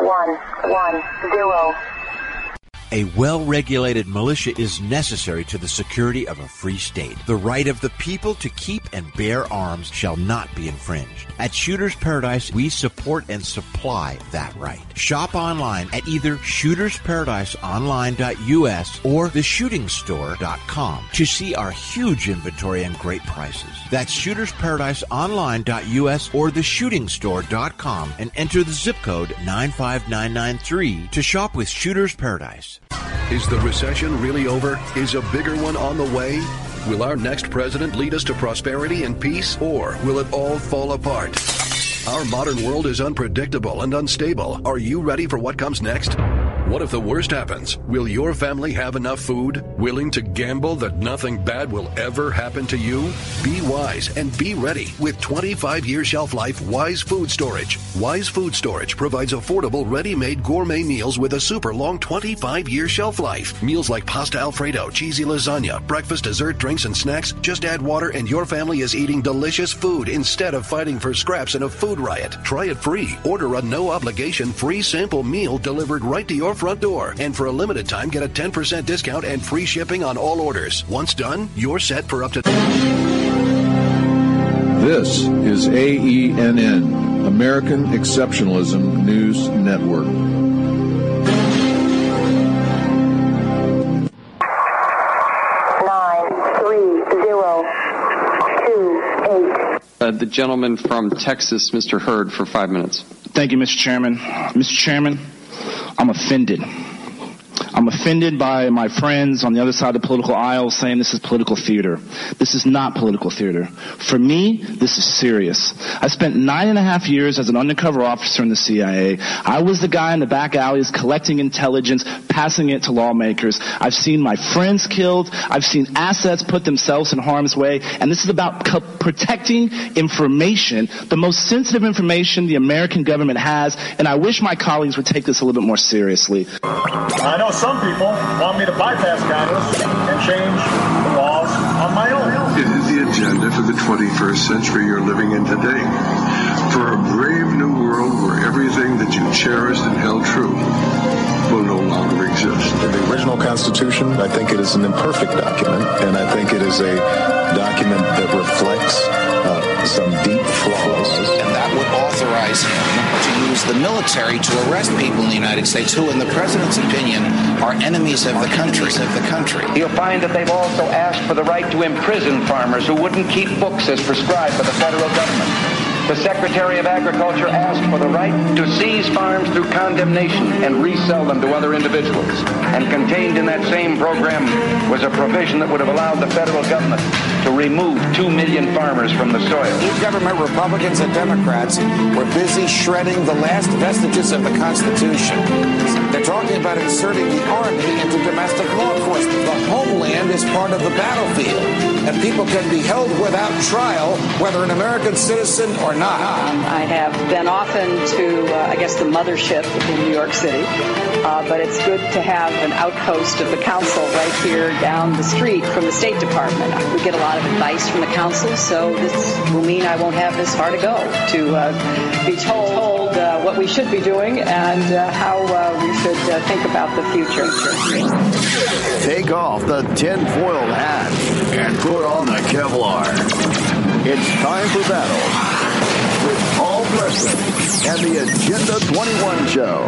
110. A well-regulated militia is necessary to the security of a free state. The right of the people to keep and bear arms shall not be infringed. At Shooters Paradise, we support and supply that right. Shop online at either shootersparadiseonline.us or theshootingstore.com to see our huge inventory and great prices. That's shootersparadiseonline.us or theshootingstore.com and enter the zip code 95993 to shop with Shooters Paradise. Is the recession really over? Is a bigger one on the way? Will our next president lead us to prosperity and peace, or will it all fall apart? Our modern world is unpredictable and unstable. Are you ready for what comes next? What if the worst happens? Will your family have enough food? Willing to gamble that nothing bad will ever happen to you? Be wise and be ready with 25-year shelf life Wise Food Storage. Wise Food Storage provides affordable, ready-made gourmet meals with a super long 25-year shelf life. Meals like pasta Alfredo, cheesy lasagna, breakfast, dessert, drinks, and snacks. Just add water and your family is eating delicious food instead of fighting for scraps in a food riot. Try it free. Order a no-obligation free sample meal delivered right to your front door. And for a limited time, get a 10% discount and free shipping on all orders. Once done, you're set for up to... This is AENN, American Exceptionalism News Network. The gentleman from Texas, Mr. Hurd, for 5 minutes. Thank you, Mr. Chairman. Mr. Chairman, I'm offended. I'm offended by my friends on the other side of the political aisle saying this is political theater. This is not political theater. For me, this is serious. I spent 9.5 years as an undercover officer in the CIA. I was the guy in the back alleys collecting intelligence, passing it to lawmakers. I've seen my friends killed. I've seen assets put themselves in harm's way. And this is about protecting information, the most sensitive information the American government has. And I wish my colleagues would take this a little bit more seriously. I know some people want me to bypass Congress and change the laws on my own. It is the agenda for the 21st century you're living in today. For a brave new world where everything that you cherished and held true will no longer exist. The original Constitution, I think it is an imperfect document, and I think it is a document that reflects some deep flaws. And that would authorize him to use the military to arrest people in the United States who, in the president's opinion, are enemies of the country. You'll find that they've also asked for the right to imprison farmers who wouldn't keep books as prescribed by the federal government. The Secretary of Agriculture asked for the right to seize farms through condemnation and resell them to other individuals. And contained in that same program was a provision that would have allowed the federal government to remove 2 million farmers from the soil. Each government, Republicans and Democrats, were busy shredding the last vestiges of the Constitution. They're talking about inserting the Army into domestic law enforcement. The homeland is part of the battlefield, and people can be held without trial, whether an American citizen or not. I have been often to, the mothership in New York City, but it's good to have an outpost of the council right here down the street from the State Department. We get a lot of advice from the council, so this will mean I won't have this far to go to be told what we should be doing and how we should think about the future. Take off the tinfoil hat and put on the Kevlar. It's time for battle with Paul Preston and the Agenda 21 Show.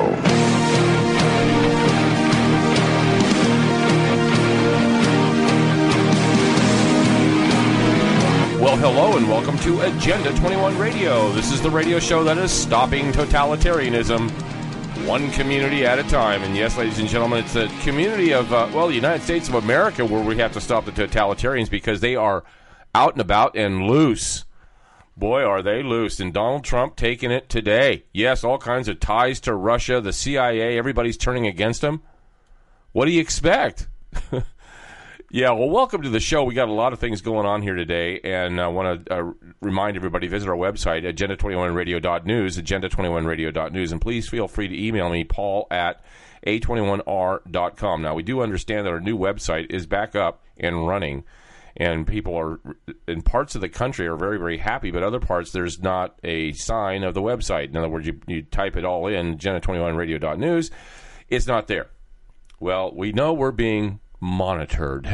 Well, hello and welcome to Agenda 21 Radio. This is the radio show that is stopping totalitarianism one community at a time. And yes, ladies and gentlemen, it's a community of, the United States of America where we have to stop the totalitarians because they are out and about and loose. Boy, are they loose. And Donald Trump taking it today. Yes, all kinds of ties to Russia, the CIA, everybody's turning against him. What do you expect? Yeah, well, welcome to the show. We got a lot of things going on here today, and I want to remind everybody, visit our website, agenda21radio.news, agenda21radio.news, and please feel free to email me, paul@a21r.com. Now, we do understand that our new website is back up and running, And people are, in parts of the country, are very, very happy, but other parts, there's not a sign of the website. In other words, you type it all in, agenda21radio.news, it's not there. Well, we know we're being monitored,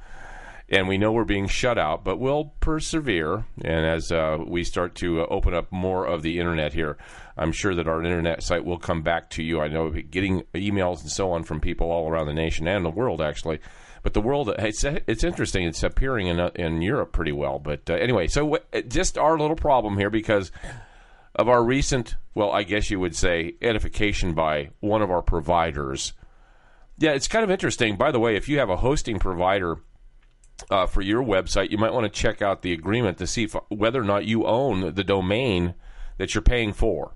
and we know we're being shut out, but we'll persevere. And as we start to open up more of the internet here, I'm sure that our internet site will come back to you. I know getting emails and so on from people all around the nation and the world, actually. But the world, it's interesting. It's appearing in Europe pretty well. But anyway, so just our little problem here because of our recent, well, I guess you would say, edification by one of our providers. Yeah, it's kind of interesting. By the way, if you have a hosting provider for your website, you might want to check out the agreement to see whether or not you own the domain that you're paying for.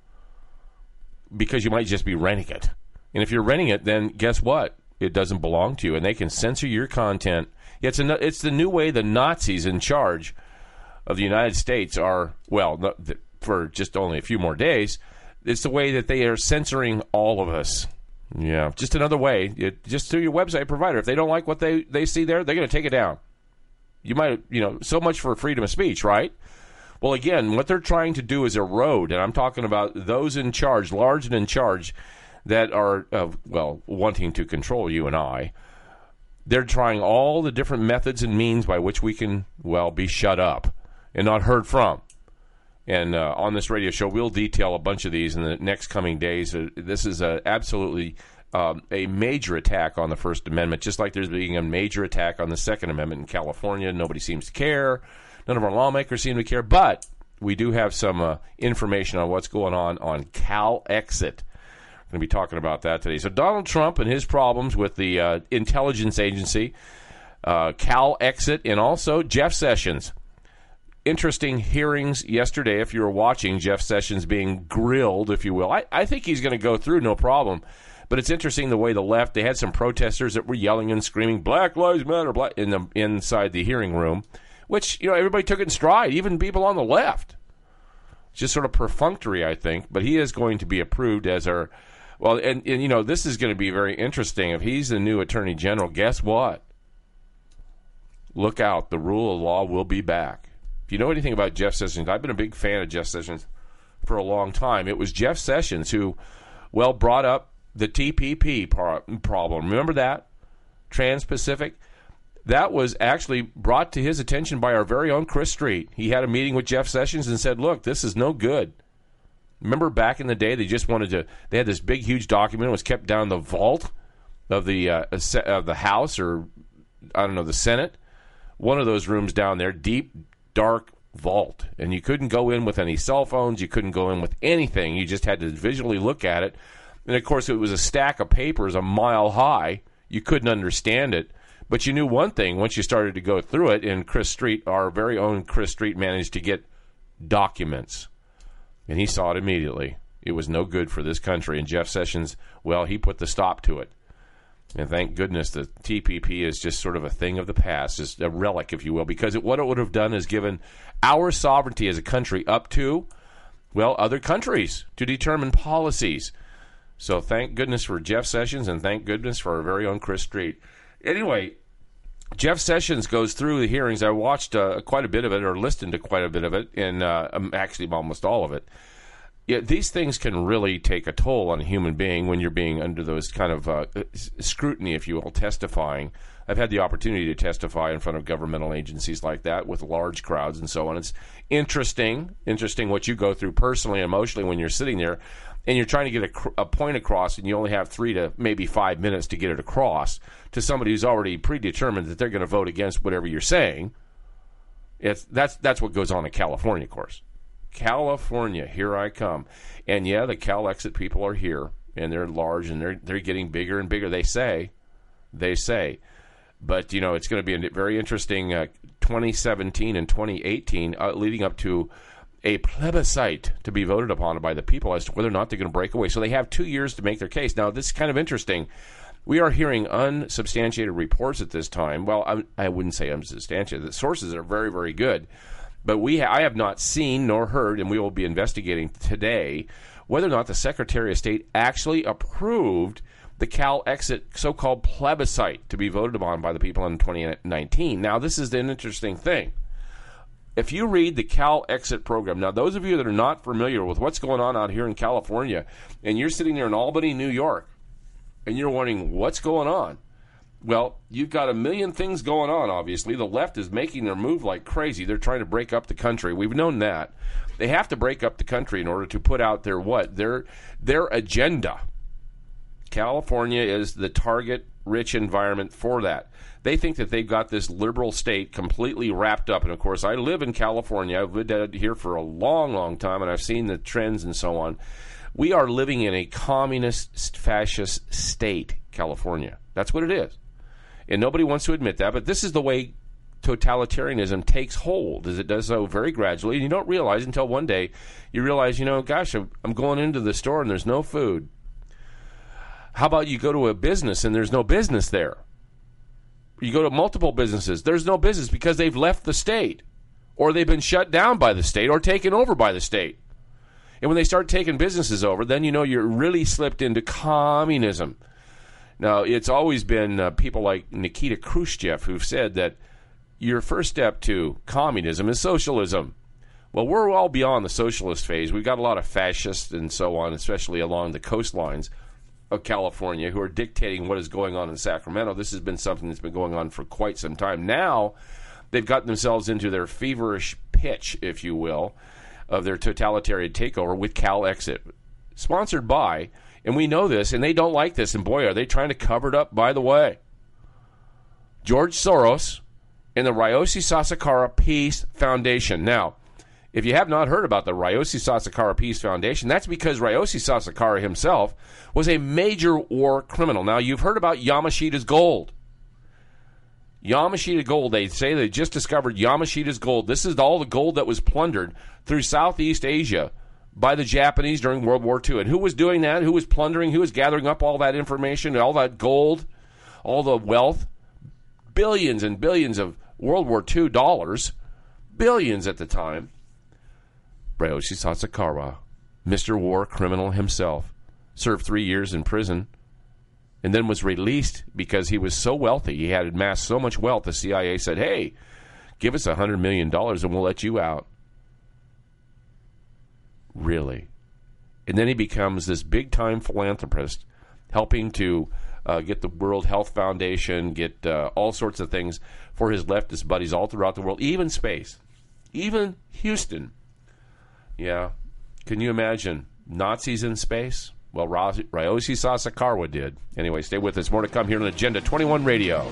Because you might just be renting it. And if you're renting it, then guess what? It doesn't belong to you, and they can censor your content. It's the new way the Nazis in charge of the United States are, well, for just only a few more days, it's the way that they are censoring all of us. Yeah, just another way, just through your website provider. If they don't like what they see there, they're going to take it down. You might, so much for freedom of speech, right? Well, again, what they're trying to do is erode, and I'm talking about those in charge, large and in charge, that are, wanting to control you and I. They're trying all the different methods and means by which we can, be shut up and not heard from. And on this radio show, we'll detail a bunch of these in the next coming days. This is absolutely a major attack on the First Amendment, just like there's being a major attack on the Second Amendment in California. Nobody seems to care. None of our lawmakers seem to care. But we do have some information on what's going on CalExit. Going to be talking about that today. So Donald Trump and his problems with the intelligence agency, CalExit, and also Jeff Sessions. Interesting hearings yesterday, if you were watching Jeff Sessions being grilled, if you will. I think he's going to go through, no problem. But it's interesting the way the left, they had some protesters that were yelling and screaming, Black Lives Matter, inside the hearing room, which, everybody took it in stride, even people on the left. It's just sort of perfunctory, I think. But he is going to be approved as our... Well, and this is going to be very interesting. If he's the new Attorney General, guess what? Look out. The rule of law will be back. If you know anything about Jeff Sessions, I've been a big fan of Jeff Sessions for a long time. It was Jeff Sessions who, brought up the TPP problem. Remember that? Trans-Pacific? That was actually brought to his attention by our very own Chris Street. He had a meeting with Jeff Sessions and said, look, this is no good. Remember back in the day, they had this big, huge document. It was kept down in the vault of the House or, I don't know, the Senate. One of those rooms down there, deep, dark vault. And you couldn't go in with any cell phones. You couldn't go in with anything. You just had to visually look at it. And, of course, it was a stack of papers a mile high. You couldn't understand it. But you knew one thing once you started to go through it, and Chris Street, our very own Chris Street, managed to get documents. And he saw it immediately. It was no good for this country. And Jeff Sessions, he put the stop to it. And thank goodness the TPP is just sort of a thing of the past, just a relic, if you will, because what it would have done is given our sovereignty as a country up to, other countries to determine policies. So thank goodness for Jeff Sessions, and thank goodness for our very own Chris Street. Anyway, Jeff Sessions goes through the hearings. I watched quite a bit of it, or listened to quite a bit of it, and actually almost all of it. Yeah, these things can really take a toll on a human being when you're being under those kind of scrutiny, if you will, testifying. I've had the opportunity to testify in front of governmental agencies like that with large crowds and so on. It's interesting what you go through personally and emotionally when you're sitting there and you're trying to get a point across, and you only have 3 to maybe 5 minutes to get it across to somebody who's already predetermined that they're going to vote against whatever you're saying. That's what goes on in California, of course. California, here I come. And yeah, the CalExit people are here, and they're large, and they're getting bigger and bigger, they say. But, it's going to be a very interesting 2017 and 2018 leading up to a plebiscite to be voted upon by the people as to whether or not they're going to break away. So they have 2 years to make their case. Now, this is kind of interesting. We are hearing unsubstantiated reports at this time. Well, I wouldn't say unsubstantiated. The sources are very, very good. But I have not seen nor heard, and we will be investigating today, whether or not the Secretary of State actually approved the Cal exit so-called plebiscite to be voted upon by the people in 2019. Now, this is an interesting thing. If you read the Cal exit program, now those of you that are not familiar with what's going on out here in California, and you're sitting there in Albany, New York, and you're wondering what's going on, well, you've got a million things going on, obviously. The left is making their move like crazy. They're trying to break up the country. We've known that. They have to break up the country in order to put out their what? Their agenda. California is the target-rich environment for that. They think that they've got this liberal state completely wrapped up. And, of course, I live in California. I've lived out here for a long, long time, and I've seen the trends and so on. We are living in a communist, fascist state, California. That's what it is. And nobody wants to admit that, but this is the way totalitarianism takes hold, as it does so very gradually. And you don't realize until one day you realize, gosh, I'm going into the store and there's no food. How about you go to a business and there's no business there? You go to multiple businesses, there's no business because they've left the state, or they've been shut down by the state, or taken over by the state. And when they start taking businesses over, then you're really slipped into communism. Now, it's always been people like Nikita Khrushchev who've said that your first step to communism is socialism. Well, we're well beyond the socialist phase. We've got a lot of fascists and so on, especially along the coastlines of California, who are dictating what is going on in Sacramento. This has been something that's been going on for quite some time. Now, they've gotten themselves into their feverish pitch, if you will, of their totalitarian takeover with Cal Exit, sponsored by, and we know this, and they don't like this, and boy, are they trying to cover it up, by the way, George Soros and the Ryoshi Sasakara Peace Foundation. Now, if you have not heard about the Ryoshi Sasakara Peace Foundation, that's because Ryoshi Sasakara himself was a major war criminal. Now, you've heard about Yamashita's gold. Yamashita gold, they say they just discovered Yamashita's gold. This is all the gold that was plundered through Southeast Asia by the Japanese during World War II. And who was doing that? Who was plundering? Who was gathering up all that information, all that gold, all the wealth? Billions and billions of World War II dollars. Billions at the time. Ryoshi Sasakara, Mr. War Criminal himself, served 3 years in prison and then was released because he was so wealthy. He had amassed so much wealth, the CIA said, hey, give us $100 million and we'll let you out. Really? And then he becomes this big-time philanthropist, helping to get the World Health Foundation, get all sorts of things for his leftist buddies all throughout the world, even space, even Houston. Yeah. Can you imagine Nazis in space? Well, Ryoshi Sasakara did. Anyway, stay with us. More to come here on Agenda 21 Radio.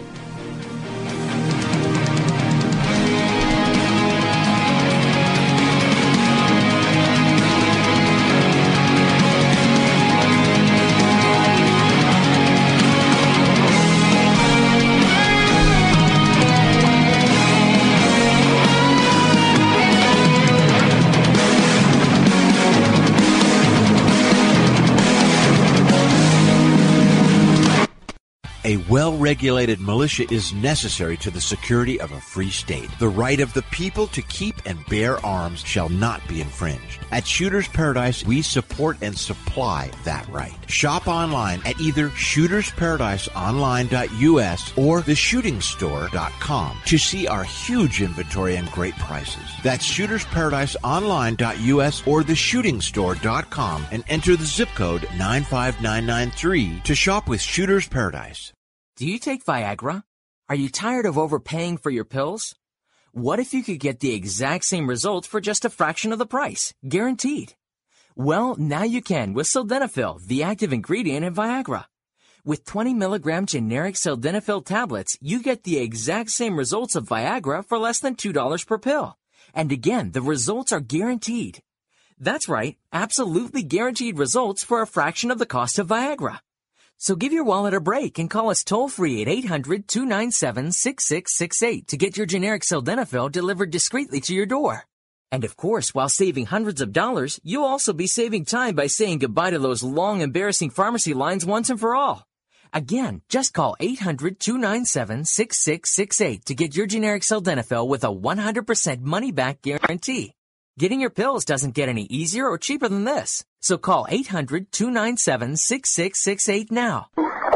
A well-regulated militia is necessary to the security of a free state. The right of the people to keep and bear arms shall not be infringed. At Shooter's Paradise, we support and supply that right. Shop online at either shootersparadiseonline.us or theshootingstore.com to see our huge inventory and great prices. That's shootersparadiseonline.us or theshootingstore.com and enter the zip code 95993 to shop with Shooter's Paradise. Do you take Viagra? Are you tired of overpaying for your pills? What if you could get the exact same results for just a fraction of the price? Guaranteed. Well, now you can with Sildenafil, the active ingredient in Viagra. With 20 milligram generic Sildenafil tablets, you get the exact same results of Viagra for less than $2 per pill. And again, the results are guaranteed. That's right, absolutely guaranteed results for a fraction of the cost of Viagra. So give your wallet a break and call us toll-free at 800-297-6668 to get your generic Sildenafil delivered discreetly to your door. And of course, while saving hundreds of dollars, you'll also be saving time by saying goodbye to those long, embarrassing pharmacy lines once and for all. Again, just call 800-297-6668 to get your generic Sildenafil with a 100% money-back guarantee. Getting your pills doesn't get any easier or cheaper than this. So call 800-297-6668 now.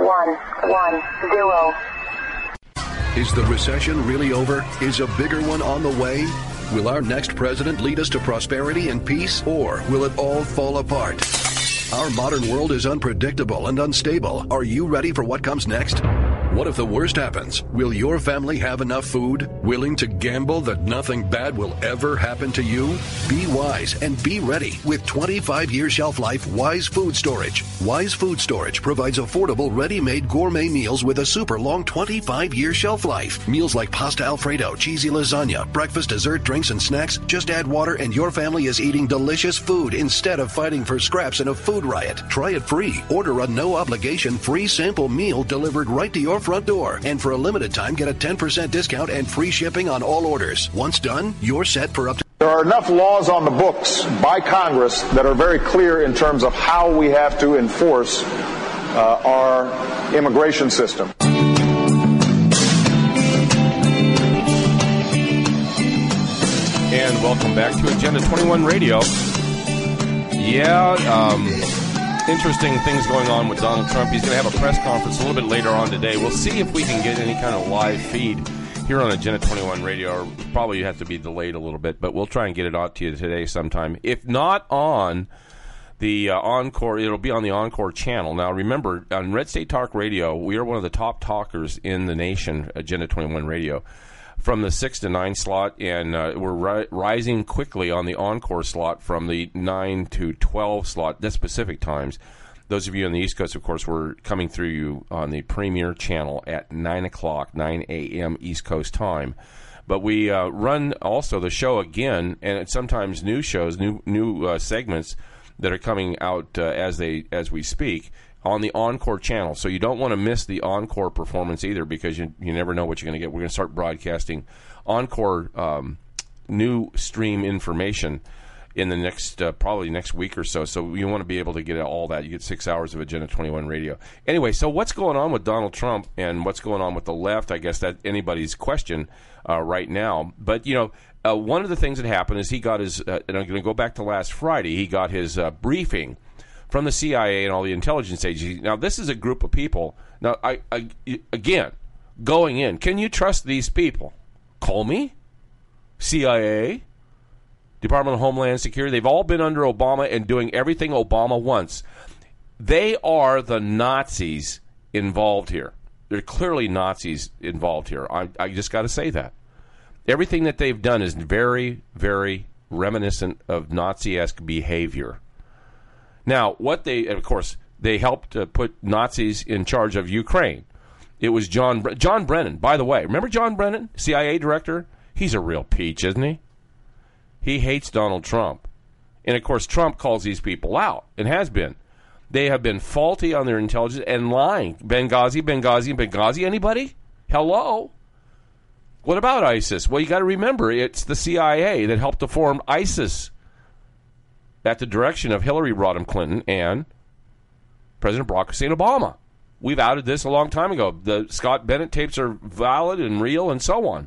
110. Is the recession really over? Is a bigger one on the way? Will our next president lead us to prosperity and peace, or will it all fall apart? Our modern world is unpredictable and unstable. Are you ready for what comes next? What if the worst happens? Will your family have enough food? Willing to gamble that nothing bad will ever happen to you? Be wise and be ready with 25-year shelf life Wise Food Storage. Wise Food Storage provides affordable, ready-made gourmet meals with a super long 25-year shelf life. Meals like pasta Alfredo, cheesy lasagna, breakfast, dessert, drinks, and snacks. Just add water and your family is eating delicious food instead of fighting for scraps in a food riot. Try it free. Order a no-obligation free sample meal delivered right to your front door. And for a limited time, get a 10% discount and free shipping on all orders. Once done, you're set for up to... There are enough laws on the books by Congress that are very clear in terms of how we have to enforce our immigration system. And welcome back to Agenda 21 Radio. Interesting things going on with Donald Trump. He's going to have a press conference a little bit later on today. We'll see if we can get any kind of live feed here on Agenda 21 Radio. Or probably have to be delayed a little bit, but we'll try and get it out to you today sometime. If not on the Encore, it'll be on the Encore channel. Now, remember, on Red State Talk Radio, we are one of the top talkers in the nation, Agenda 21 Radio, from the 6 to 9 slot, and we're rising quickly on the Encore slot from the 9 to 12 slot, that's Pacific times. Those of you on the East Coast, of course, we're coming through you on the Premier channel at 9 o'clock, 9 a.m. East Coast time. But we run also the show again, and sometimes new shows, new segments that are coming out as we speak, on the Encore channel. So you don't want to miss the Encore performance either, because you never know what you're going to get. We're going to start broadcasting Encore new stream information in the next probably next week or so. So you want to be able to get all that. You get 6 hours of Agenda 21 Radio. Anyway, so what's going on with Donald Trump and what's going on with the left? I guess that anybody's question right now. But, one of the things that happened is he got his, and I'm going to go back to last Friday, he got his briefing from the CIA and all the intelligence agencies. Now, this is a group of people. Now, again, going in, can you trust these people? Comey, CIA, Department of Homeland Security, they've all been under Obama and doing everything Obama wants. They are the Nazis involved here. There are clearly Nazis involved here. I just got to say that. Everything that they've done is very, very reminiscent of Nazi-esque behavior. Now, of course, they helped put Nazis in charge of Ukraine. It was John Brennan, by the way. Remember John Brennan, CIA director? He's a real peach, isn't he? He hates Donald Trump. And, of course, Trump calls these people out, and has been. They have been faulty on their intelligence and lying. Benghazi, anybody? Hello? What about ISIS? Well, you got to remember, it's the CIA that helped to form ISIS at the direction of Hillary Rodham Clinton and President Barack Hussein Obama. We've outed this a long time ago. The Scott Bennett tapes are valid and real and so on.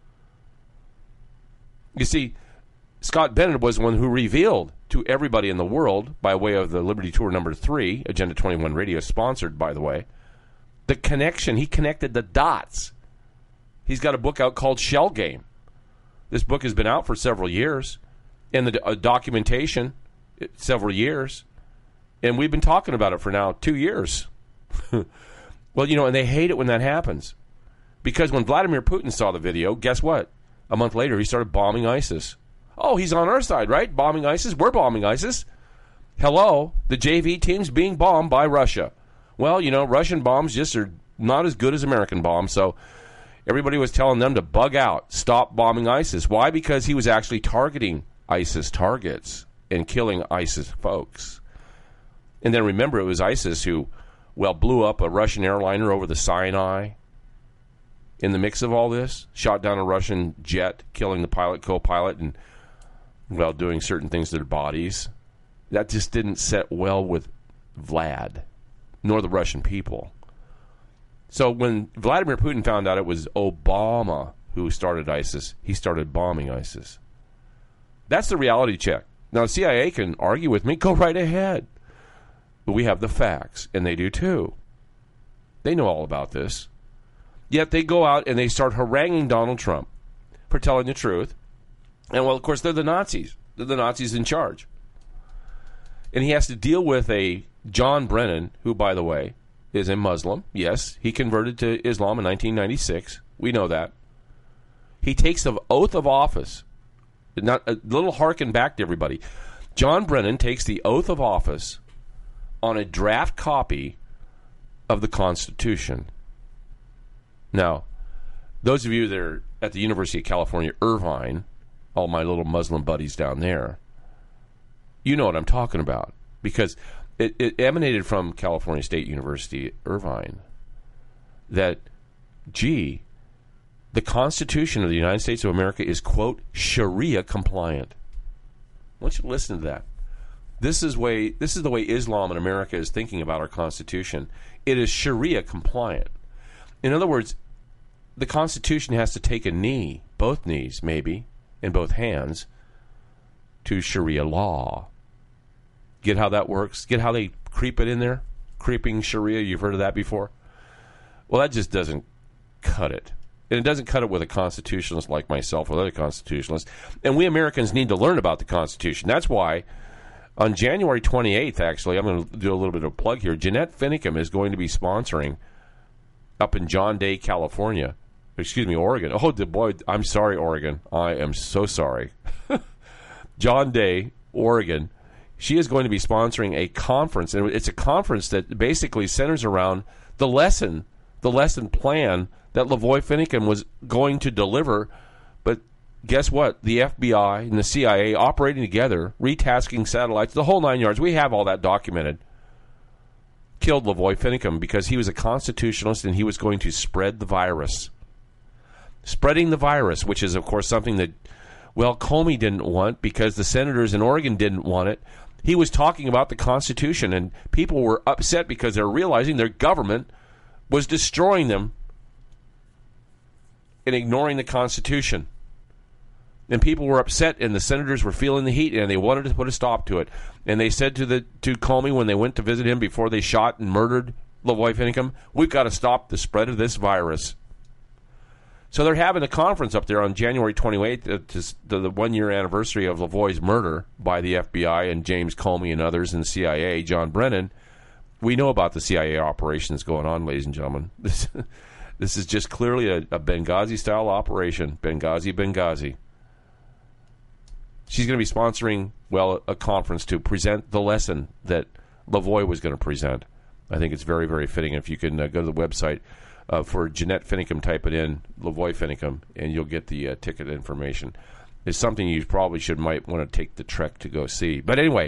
You see, Scott Bennett was the one who revealed to everybody in the world, by way of the Liberty Tour number 3, Agenda 21 Radio, sponsored, by the way, the connection. He connected the dots. He's got a book out called Shell Game. This book has been out for several years, and the documentation, several years, and we've been talking about it for now 2 years. Well, and they hate it when that happens, because when Vladimir Putin saw the video, guess what? A month later, he started bombing ISIS. Oh, he's on our side, right? Bombing ISIS. We're bombing ISIS. Hello, the JV team's being bombed by Russia. Well, Russian bombs just are not as good as American bombs, so everybody was telling them to bug out, stop bombing ISIS. Why? Because he was actually targeting ISIS targets and killing ISIS folks. And then remember, it was ISIS who, blew up a Russian airliner over the Sinai. In the mix of all this, shot down a Russian jet, killing the pilot, co-pilot, and, doing certain things to their bodies. That just didn't set well with Vlad, nor the Russian people. So when Vladimir Putin found out it was Obama who started ISIS, he started bombing ISIS. That's the reality check. Now, the CIA can argue with me. Go right ahead. But we have the facts, and they do too. They know all about this. Yet they go out and they start haranguing Donald Trump for telling the truth. And, well, of course, they're the Nazis. They're the Nazis in charge. And he has to deal with a John Brennan, who, by the way, is a Muslim. Yes, he converted to Islam in 1996. We know that. He takes the oath of office. Not a little harken back to everybody. John Brennan takes the oath of office on a draft copy of the Constitution. Now, those of you that are at the University of California, Irvine, all my little Muslim buddies down there, you know what I'm talking about, because it emanated from California State University, Irvine, that, gee, the Constitution of the United States of America is, quote, Sharia compliant. I want you to listen to that. This is the way Islam in America is thinking about our Constitution. It is Sharia compliant. In other words, the Constitution has to take a knee, both knees maybe, in both hands, to Sharia law. Get how that works? Get how they creep it in there? Creeping Sharia, you've heard of that before? Well, that just doesn't cut it. And it doesn't cut it with a constitutionalist like myself or other constitutionalists. And we Americans need to learn about the Constitution. That's why on January 28th, actually, I'm going to do a little bit of a plug here. Jeanette Finicum is going to be sponsoring up in John Day, California. Oregon. Oh, boy, I'm sorry, Oregon. I am so sorry. John Day, Oregon. She is going to be sponsoring a conference, and it's a conference that basically centers around the lesson plan that Lavoy Finicum was going to deliver. But guess what? The FBI and the CIA operating together, retasking satellites, the whole 9 yards. We have all that documented. Killed Lavoy Finicum because he was a constitutionalist and he was going to spread the virus. Spreading the virus, which is, of course, something that, well, Comey didn't want because the senators in Oregon didn't want it. He was talking about the Constitution, and people were upset because they're realizing their government was destroying them and ignoring the Constitution. And people were upset, and the senators were feeling the heat, and they wanted to put a stop to it. And they said to Comey when they went to visit him before they shot and murdered Lavoy Finicum, we've got to stop the spread of this virus. So they're having a conference up there on January 28th, the one-year anniversary of Lavoy's murder by the FBI and James Comey and others in the CIA, John Brennan. We know about the CIA operations going on, ladies and gentlemen. This is just clearly a Benghazi-style operation. Benghazi. She's going to be sponsoring, well, a conference to present the lesson that Lavoy was going to present. I think it's very, very fitting. If you can go to the website for Jeanette Finicum, type it in, Lavoy Finicum, and you'll get the ticket information. It's something you probably might want to take the trek to go see. But anyway,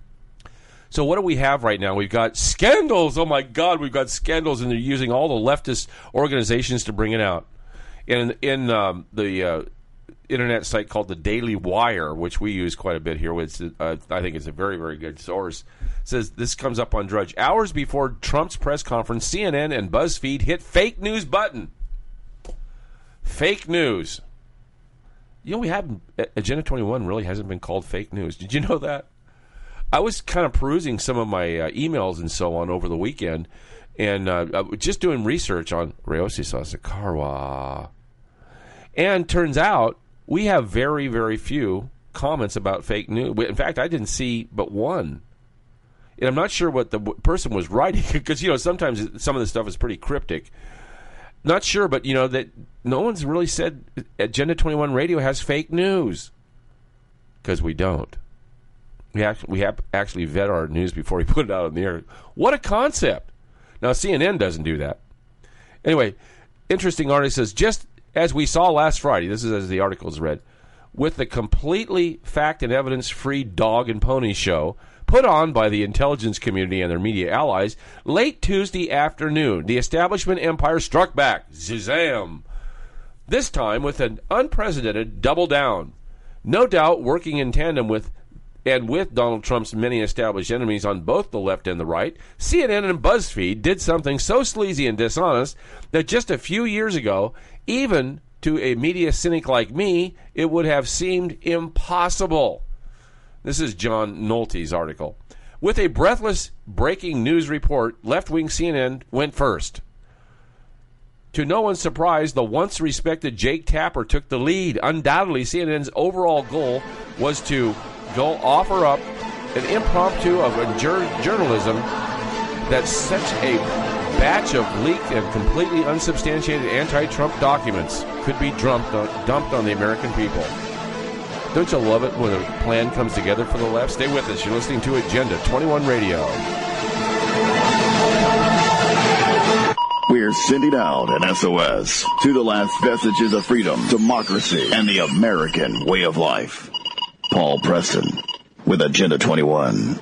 so what do we have right now? We've got scandals. Oh, my God, we've got scandals, and they're using all the leftist organizations to bring it out. In the internet site called the Daily Wire, which we use quite a bit here, which I think is a very, very good source, says this comes up on Drudge. Hours before Trump's press conference, CNN and BuzzFeed hit fake news button. Fake news. You know, we have Agenda 21 really hasn't been called fake news. Did you know that? I was kind of perusing some of my emails and so on over the weekend, and just doing research on Ryoshi Sasakawa. And turns out we have very, very few comments about fake news. In fact, I didn't see but one. And I'm not sure what the person was writing, because, you know, sometimes some of this stuff is pretty cryptic. Not sure, but, you know, that no one's really said Agenda 21 Radio has fake news. Because we don't. We have actually vet our news before we put it out on the air. What a concept. Now, CNN doesn't do that. Anyway, interesting artist says, just as we saw last Friday, this is as the article is read, with the completely fact and evidence-free dog and pony show put on by the intelligence community and their media allies, late Tuesday afternoon, the establishment empire struck back. Zazam! This time with an unprecedented double down. No doubt working in tandem with Donald Trump's many established enemies on both the left and the right, CNN and BuzzFeed did something so sleazy and dishonest that just a few years ago, even to a media cynic like me, it would have seemed impossible. This is John Nolte's article. With a breathless breaking news report, left-wing CNN went first. To no one's surprise, the once respected Jake Tapper took the lead. Undoubtedly, CNN's overall goal was to go offer up an impromptu of a journalism that such a batch of leaked and completely unsubstantiated anti-Trump documents could be dumped on the American people. Don't you love it when a plan comes together for the left? Stay with us. You're listening to Agenda 21 Radio. We're sending out an SOS to the last vestiges of freedom, democracy, and the American way of life. Paul Preston with Agenda 21.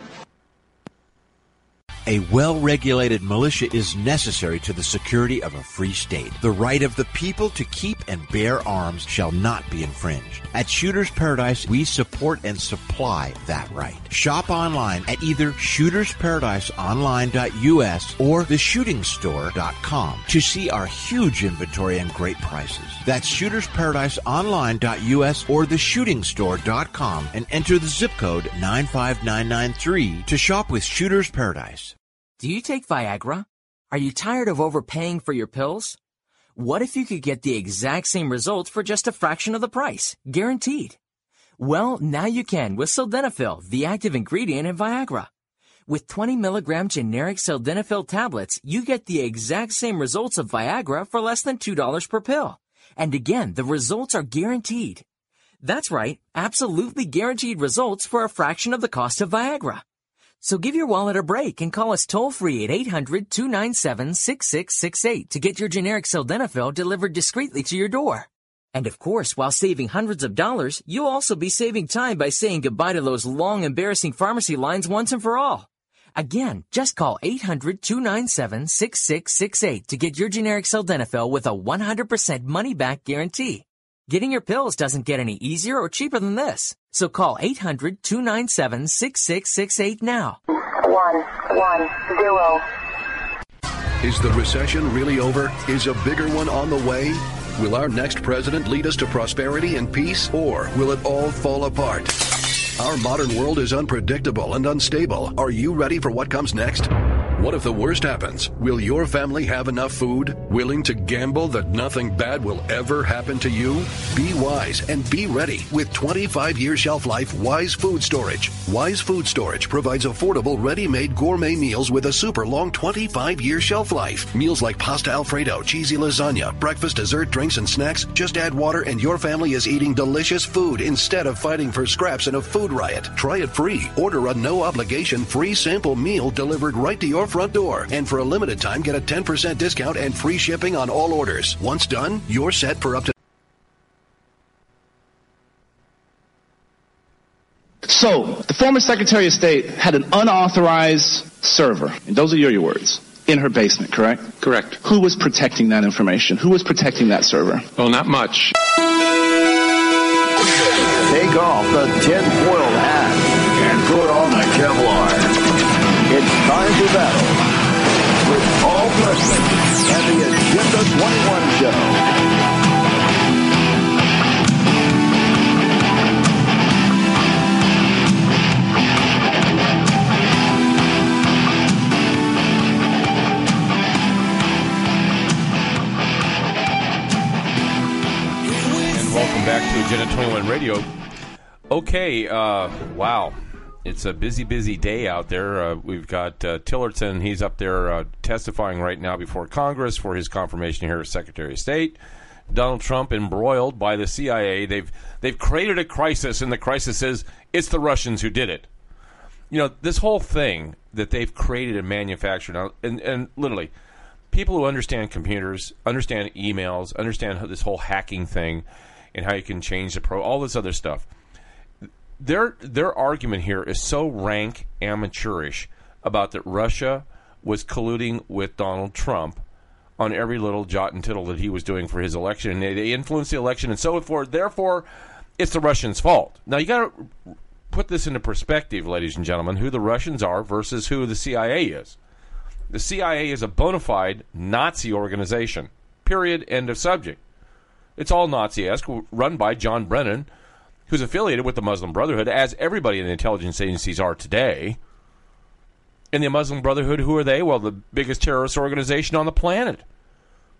A well-regulated militia is necessary to the security of a free state. The right of the people to keep and bear arms shall not be infringed. At Shooters Paradise, we support and supply that right. Shop online at either shootersparadiseonline.us or theshootingstore.com to see our huge inventory and great prices. That's shootersparadiseonline.us or theshootingstore.com and enter the zip code 95993 to shop with Shooters Paradise. Do you take Viagra? Are you tired of overpaying for your pills? What if you could get the exact same results for just a fraction of the price? Guaranteed. Well, now you can with Sildenafil, the active ingredient in Viagra. With 20 milligram generic Sildenafil tablets, you get the exact same results of Viagra for less than $2 per pill. And again, the results are guaranteed. That's right, absolutely guaranteed results for a fraction of the cost of Viagra. So give your wallet a break and call us toll-free at 800-297-6668 to get your generic Sildenafil delivered discreetly to your door. And of course, while saving hundreds of dollars, you'll also be saving time by saying goodbye to those long, embarrassing pharmacy lines once and for all. Again, just call 800-297-6668 to get your generic Sildenafil with a 100% money-back guarantee. Getting your pills doesn't get any easier or cheaper than this. So call 800-297-6668 now. 110. Is the recession really over? Is a bigger one on the way? Will our next president lead us to prosperity and peace, or will it all fall apart? Our modern world is unpredictable and unstable. Are you ready for what comes next? What if the worst happens? Will your family have enough food? Willing to gamble that nothing bad will ever happen to you? Be wise and be ready with 25-year shelf life Wise Food Storage. Wise Food Storage provides affordable, ready-made gourmet meals with a super long 25-year shelf life. Meals like pasta Alfredo, cheesy lasagna, breakfast, dessert, drinks, and snacks. Just add water and your family is eating delicious food instead of fighting for scraps in a food riot. Try it free. Order a no-obligation free sample meal delivered right to your front door. And for a limited time, get a 10% discount and free shipping on all orders. Once done, you're set for up to... So, the former Secretary of State had an unauthorized server, and those are your words, in her basement, correct? Correct. Who was protecting that information? Who was protecting that server? Well, not much. Take off the tin-foil hat and put on the Kevlar. It's time for battle with Paul Preston and the Agenda 21 Show. And welcome back to Agenda 21 Radio. Okay, wow. It's a busy, busy day out there. We've got Tillerson. He's up there testifying right now before Congress for his confirmation here as Secretary of State. Donald Trump embroiled by the CIA. They've created a crisis, and the crisis is it's the Russians who did it. You know, this whole thing that they've created and manufactured, and literally, people who understand computers, understand emails, understand this whole hacking thing and how you can change all this other stuff. Their argument here is so rank amateurish about that Russia was colluding with Donald Trump on every little jot and tittle that he was doing for his election, and they influenced the election and so forth. Therefore, it's the Russians' fault. Now, you got to put this into perspective, ladies and gentlemen, who the Russians are versus who the CIA is. The CIA is a bona fide Nazi organization. Period. End of subject. It's all Nazi-esque, run by John Brennan, who's affiliated with the Muslim Brotherhood, as everybody in the intelligence agencies are today. And the Muslim Brotherhood, who are they? Well, the biggest terrorist organization on the planet.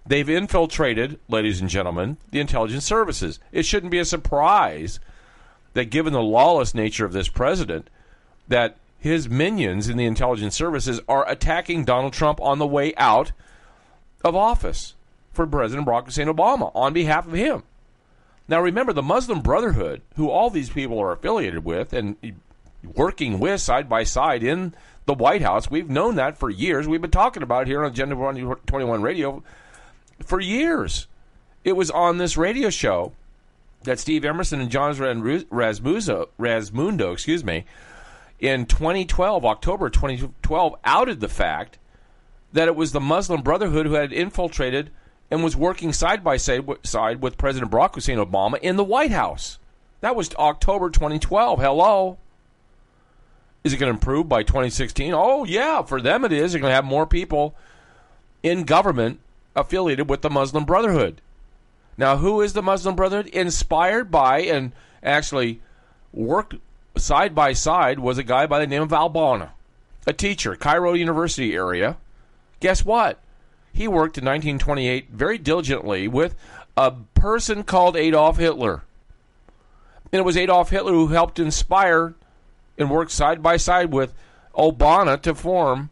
They've infiltrated, ladies and gentlemen, the intelligence services. It shouldn't be a surprise that given the lawless nature of this president, that his minions in the intelligence services are attacking Donald Trump on the way out of office for President Barack Hussein Obama on behalf of him. Now remember, the Muslim Brotherhood, who all these people are affiliated with and working with side by side in the White House, we've known that for years. We've been talking about it here on Agenda 21 Radio for years. It was on this radio show that Steve Emerson and John Razmundo, in 2012, October 2012, outed the fact that it was the Muslim Brotherhood who had infiltrated and was working side by side with President Barack Hussein Obama in the White House. That was October 2012. Hello. Is it going to improve by 2016? Oh, yeah, for them it is. They're going to have more people in government affiliated with the Muslim Brotherhood. Now, who is the Muslim Brotherhood? Inspired by and actually worked side by side was a guy by the name of Al-Banna, a teacher, Cairo University area. Guess what? He worked in 1928 very diligently with a person called Adolf Hitler. And it was Adolf Hitler who helped inspire and worked side by side with Al-Banna to form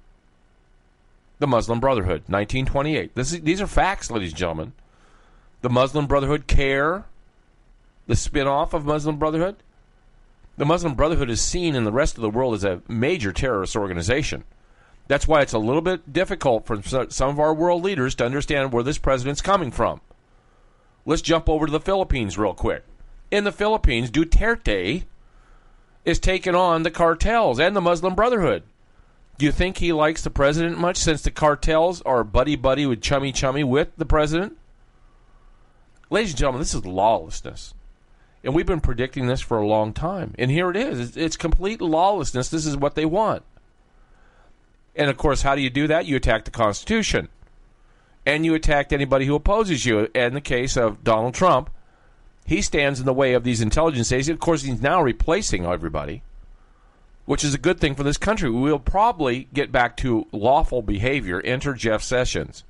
the Muslim Brotherhood, 1928. These are facts, ladies and gentlemen. The Muslim Brotherhood CARE, the spin-off of Muslim Brotherhood. The Muslim Brotherhood is seen in the rest of the world as a major terrorist organization. That's why it's a little bit difficult for some of our world leaders to understand where this president's coming from. Let's jump over to the Philippines real quick. In the Philippines, Duterte is taking on the cartels and the Muslim Brotherhood. Do you think he likes the president much since the cartels are buddy-buddy with chummy-chummy with the president? Ladies and gentlemen, this is lawlessness. And we've been predicting this for a long time. And here it is. It's complete lawlessness. This is what they want. And, of course, how do you do that? You attack the Constitution. And you attack anybody who opposes you. In the case of Donald Trump, he stands in the way of these intelligence agencies. Of course, he's now replacing everybody, which is a good thing for this country. We'll probably get back to lawful behavior. Enter Jeff Sessions,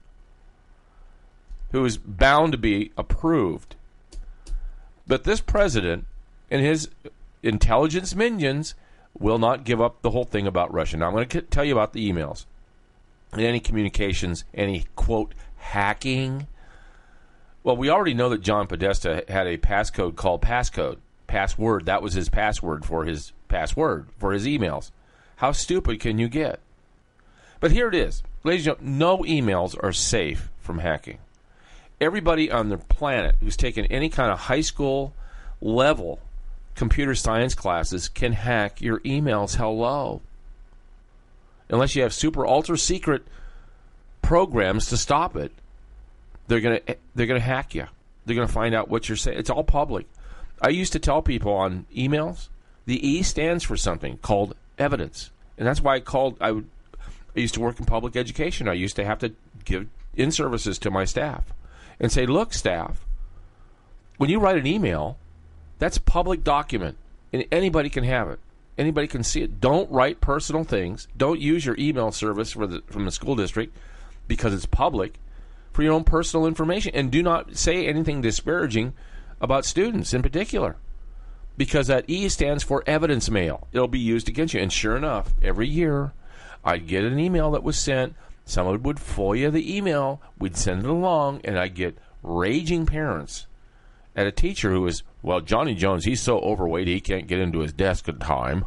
who is bound to be approved. But this president and his intelligence minions will not give up the whole thing about Russia. Now, I'm going to tell you about the emails and any communications, any, quote, hacking. Well, we already know that John Podesta had a passcode called password. That was his password for his emails. How stupid can you get? But here it is. Ladies and gentlemen, no emails are safe from hacking. Everybody on the planet who's taken any kind of high school level computer science classes can hack your emails. Hello. Unless you have super ultra secret programs to stop it, they're gonna hack you. They're gonna find out what you're saying. It's all public. I used to tell people on emails, the E stands for something called evidence, and that's why I used to work in public education. I used to have to give in-services to my staff and say, look, staff, when you write an email, that's a public document, and anybody can have it. Anybody can see it. Don't write personal things. Don't use your email service from the school district because it's public for your own personal information. And do not say anything disparaging about students in particular, because that E stands for evidence mail. It'll be used against you. And sure enough, every year I'd get an email that was sent. Someone would FOIA the email. We'd send it along, and I'd get raging parents at a teacher who is, well, Johnny Jones, he's so overweight he can't get into his desk in time.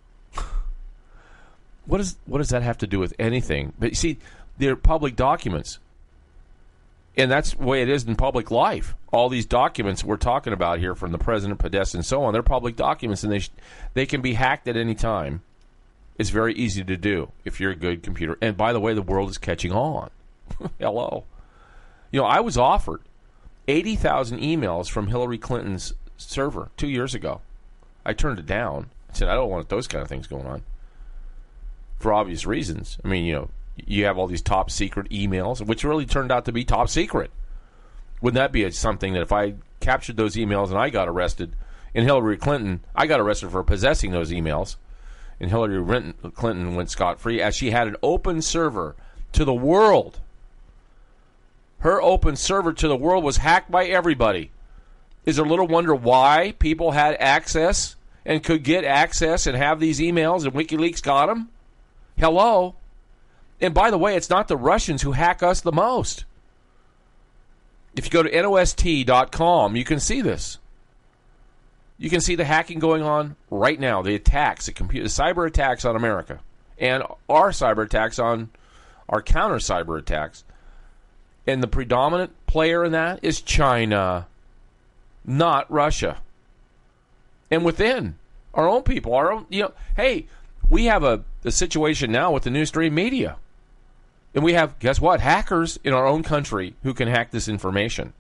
What does that have to do with anything? But you see, they're public documents. And that's the way it is in public life. All these documents we're talking about here from the President, Podesta, and so on, they're public documents, and they can be hacked at any time. It's very easy to do if you're a good computer. And by the way, the world is catching on. Hello. I was offered 80,000 emails from Hillary Clinton's server 2 years ago. I turned it down. I said, I don't want those kind of things going on. For obvious reasons. I mean, you have all these top secret emails, which really turned out to be top secret. Wouldn't that be something that if I captured those emails and I got arrested, and Hillary Clinton, I got arrested for possessing those emails, and Hillary Clinton went scot-free, as she had an open server to the world Her open server to the world was hacked by everybody. Is there little wonder why people had access and could get access and have these emails and WikiLeaks got them? Hello? And by the way, it's not the Russians who hack us the most. If you go to NOST.com, you can see this. You can see the hacking going on right now, the attacks, the cyber attacks on America, and our cyber attacks on our counter cyber attacks. And the predominant player in that is China, not Russia. And within our own people, our own, hey, we have a situation now with the new stream media. And we have, guess what, hackers in our own country who can hack this information.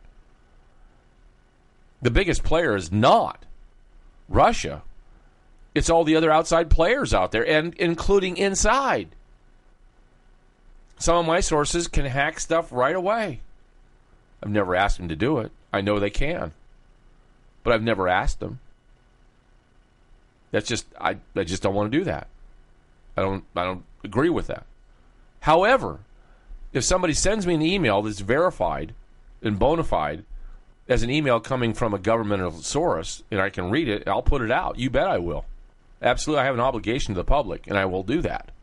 The biggest player is not Russia. It's all the other outside players out there, and including inside. Some of my sources can hack stuff right away. I've never asked them to do it. I know they can. But I've never asked them. That's just, I just don't want to do that. I don't agree with that. However, if somebody sends me an email that's verified and bona fide as an email coming from a governmental source, and I can read it, I'll put it out. You bet I will. Absolutely, I have an obligation to the public, and I will do that.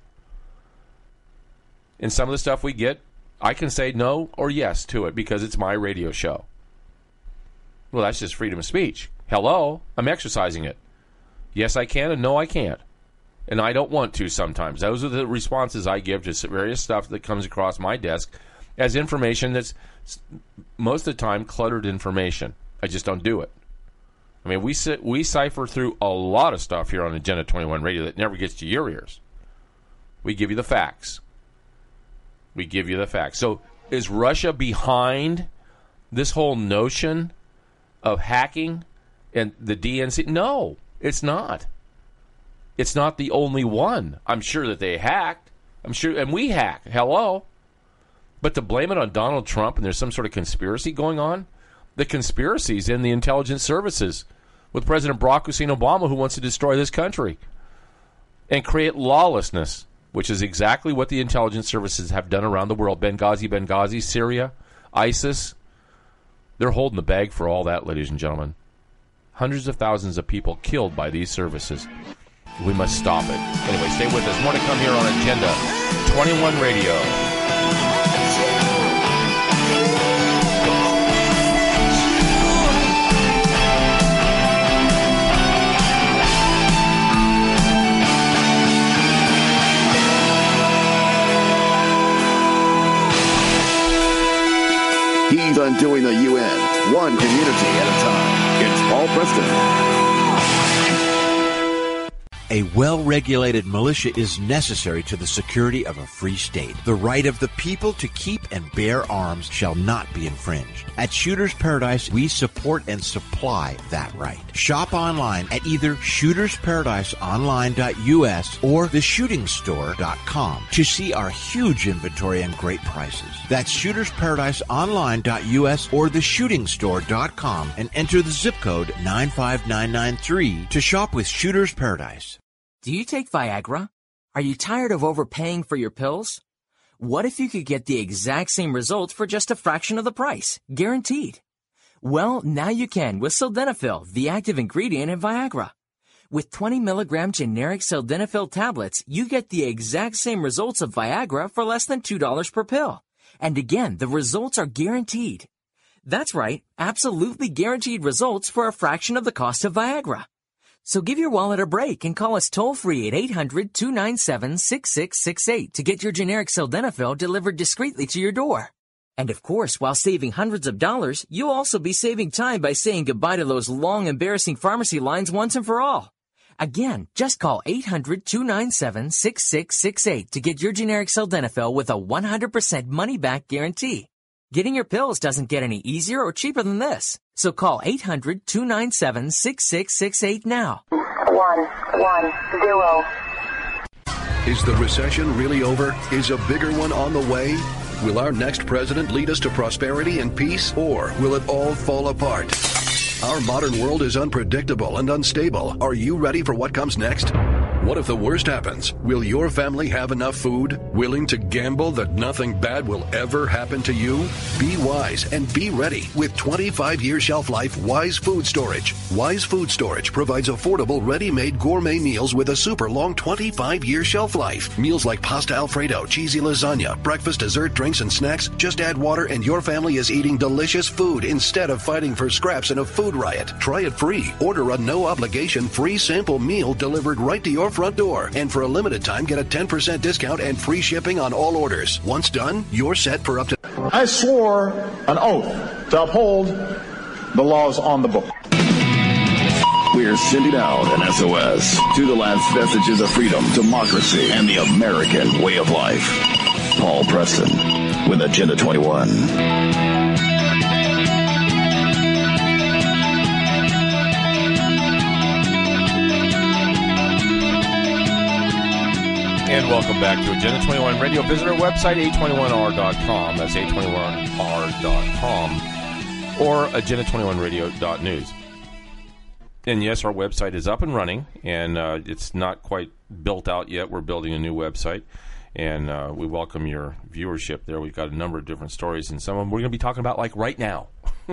And some of the stuff we get, I can say no or yes to it because it's my radio show. Well, that's just freedom of speech. Hello, I'm exercising it. Yes, I can, and no, I can't. And I don't want to sometimes. Those are the responses I give to various stuff that comes across my desk as information that's most of the time cluttered information. I just don't do it. I mean, we cipher through a lot of stuff here on Agenda 21 Radio that never gets to your ears. We give you the facts. We give you the facts. So is Russia behind this whole notion of hacking and the DNC? No, it's not. It's not the only one. I'm sure that they hacked. I'm sure, and we hack. Hello. But to blame it on Donald Trump and there's some sort of conspiracy going on, the conspiracy's in the intelligence services with President Barack Hussein Obama, who wants to destroy this country and create lawlessness, which is exactly what the intelligence services have done around the world. Benghazi, Syria, ISIS. They're holding the bag for all that, ladies and gentlemen. Hundreds of thousands of people killed by these services. We must stop it. Anyway, stay with us. More to come here on Agenda 21 Radio. He's undoing the UN, one community at a time. It's Paul Preston. A well-regulated militia is necessary to the security of a free state. The right of the people to keep and bear arms shall not be infringed. At Shooters Paradise, we support and supply that right. Shop online at either shootersparadiseonline.us or theshootingstore.com to see our huge inventory and great prices. That's shootersparadiseonline.us or theshootingstore.com and enter the zip code 95993 to shop with Shooters Paradise. Do you take Viagra? Are you tired of overpaying for your pills? What if you could get the exact same results for just a fraction of the price? Guaranteed. Well, now you can with Sildenafil, the active ingredient in Viagra. With 20 milligram generic Sildenafil tablets, you get the exact same results of Viagra for less than $2 per pill. And again, the results are guaranteed. That's right, absolutely guaranteed results for a fraction of the cost of Viagra. So give your wallet a break and call us toll-free at 800-297-6668 to get your generic Sildenafil delivered discreetly to your door. And of course, while saving hundreds of dollars, you'll also be saving time by saying goodbye to those long, embarrassing pharmacy lines once and for all. Again, just call 800-297-6668 to get your generic Sildenafil with a 100% money-back guarantee. Getting your pills doesn't get any easier or cheaper than this. So call 800-297-6668 now. 110. Is the recession really over? Is a bigger one on the way? Will our next president lead us to prosperity and peace, or will it all fall apart? Our modern world is unpredictable and unstable. Are you ready for what comes next? What if the worst happens? Will your family have enough food? Willing to gamble that nothing bad will ever happen to you? Be wise and be ready with 25-year shelf life Wise Food Storage. Wise Food Storage provides affordable, ready-made gourmet meals with a super long 25-year shelf life. Meals like pasta Alfredo, cheesy lasagna, breakfast, dessert, drinks, and snacks. Just add water and your family is eating delicious food instead of fighting for scraps in a food riot. Try it free. Order a no-obligation free sample meal delivered right to your front door. And for a limited time, get a 10% discount and free shipping on all orders. Once done, you're set for up to... I swore an oath to uphold the laws on the book. We're sending out an SOS to the last vestiges of freedom, democracy, and the American way of life. Paul Preston with Agenda 21. And welcome back to Agenda 21 Radio. Visit our website, a21r.com. That's a21r.com. Or agenda21radio.news. And yes, our website is up and running, and it's not quite built out yet. We're building a new website, and we welcome your viewership there. We've got a number of different stories, and some of them we're going to be talking about like right now.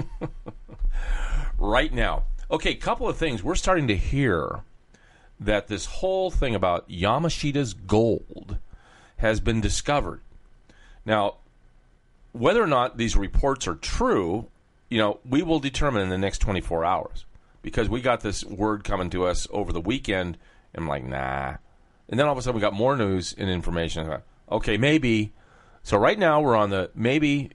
Right now. Okay, couple of things. We're starting to hear that this whole thing about Yamashita's gold has been discovered. Now, whether or not these reports are true, we will determine in the next 24 hours. Because we got this word coming to us over the weekend, and I'm like, nah. And then all of a sudden we got more news and information. Like, okay, maybe. So right now we're on the maybe